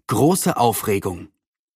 Große Aufregung.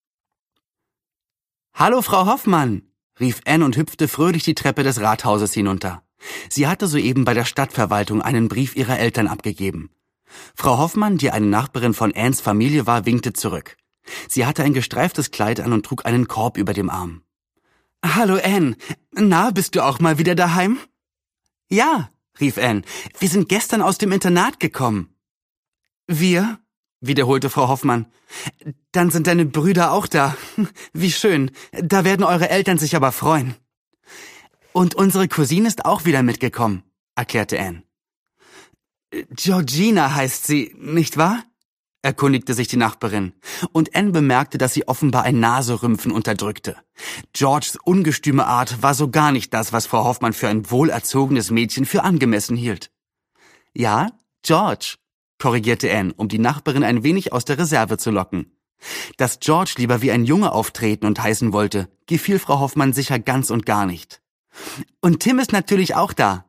»Hallo, Frau Hoffmann«, rief Anne und hüpfte fröhlich die Treppe des Rathauses hinunter. Sie hatte soeben bei der Stadtverwaltung einen Brief ihrer Eltern abgegeben. Frau Hoffmann, die eine Nachbarin von Annes Familie war, winkte zurück. Sie hatte ein gestreiftes Kleid an und trug einen Korb über dem Arm. »Hallo, Anne. Na, bist du auch mal wieder daheim?« »Ja«, rief Anne. »Wir sind gestern aus dem Internat gekommen.« »Wir?«, wiederholte Frau Hoffmann. »Dann sind deine Brüder auch da. Wie schön. Da werden eure Eltern sich aber freuen.« »Und unsere Cousine ist auch wieder mitgekommen«, erklärte Anne. »Georgina heißt sie, nicht wahr?«, erkundigte sich die Nachbarin. Und Anne bemerkte, dass sie offenbar ein Naserümpfen unterdrückte. Georges ungestüme Art war so gar nicht das, was Frau Hoffmann für ein wohlerzogenes Mädchen für angemessen hielt. »Ja, George«, korrigierte Anne, um die Nachbarin ein wenig aus der Reserve zu locken. Dass George lieber wie ein Junge auftreten und heißen wollte, gefiel Frau Hoffmann sicher ganz und gar nicht. »Und Tim ist natürlich auch da.«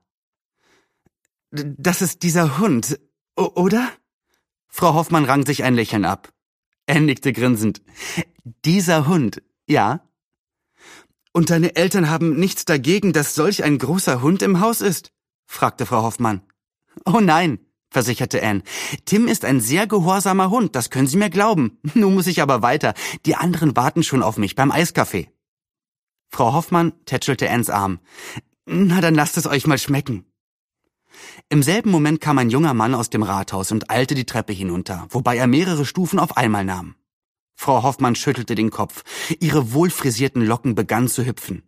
»Das ist dieser Hund, oder?« Frau Hoffmann rang sich ein Lächeln ab. Anne nickte grinsend. »Dieser Hund, ja.« »Und deine Eltern haben nichts dagegen, dass solch ein großer Hund im Haus ist?« fragte Frau Hoffmann. »Oh nein«, versicherte Anne. »Tim ist ein sehr gehorsamer Hund, das können Sie mir glauben. Nun muss ich aber weiter. Die anderen warten schon auf mich beim Eiskaffee.« Frau Hoffmann tätschelte Annes Arm. »Na, dann lasst es euch mal schmecken.« Im selben Moment kam ein junger Mann aus dem Rathaus und eilte die Treppe hinunter, wobei er mehrere Stufen auf einmal nahm. Frau Hoffmann schüttelte den Kopf. Ihre wohlfrisierten Locken begannen zu hüpfen.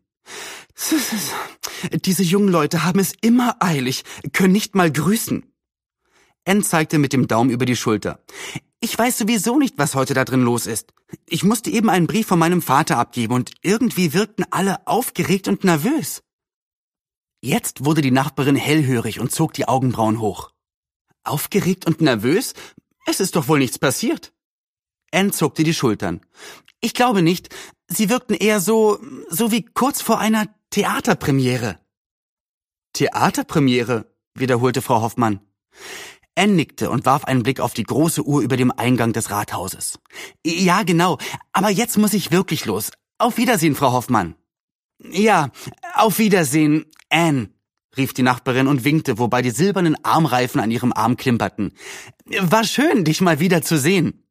»Diese jungen Leute haben es immer eilig, können nicht mal grüßen.« Anne zeigte mit dem Daumen über die Schulter. »Ich weiß sowieso nicht, was heute da drin los ist. Ich musste eben einen Brief von meinem Vater abgeben und irgendwie wirkten alle aufgeregt und nervös.« Jetzt wurde die Nachbarin hellhörig und zog die Augenbrauen hoch. »Aufgeregt und nervös? Es ist doch wohl nichts passiert.« Anne zuckte die Schultern. »Ich glaube nicht. Sie wirkten eher so wie kurz vor einer Theaterpremiere.« »Theaterpremiere?«, wiederholte Frau Hoffmann. Anne nickte und warf einen Blick auf die große Uhr über dem Eingang des Rathauses. »Ja, genau. Aber jetzt muss ich wirklich los. Auf Wiedersehen, Frau Hoffmann.« »Ja, auf Wiedersehen, Anne«, rief die Nachbarin und winkte, wobei die silbernen Armreifen an ihrem Arm klimperten. »War schön, dich mal wieder zu sehen.«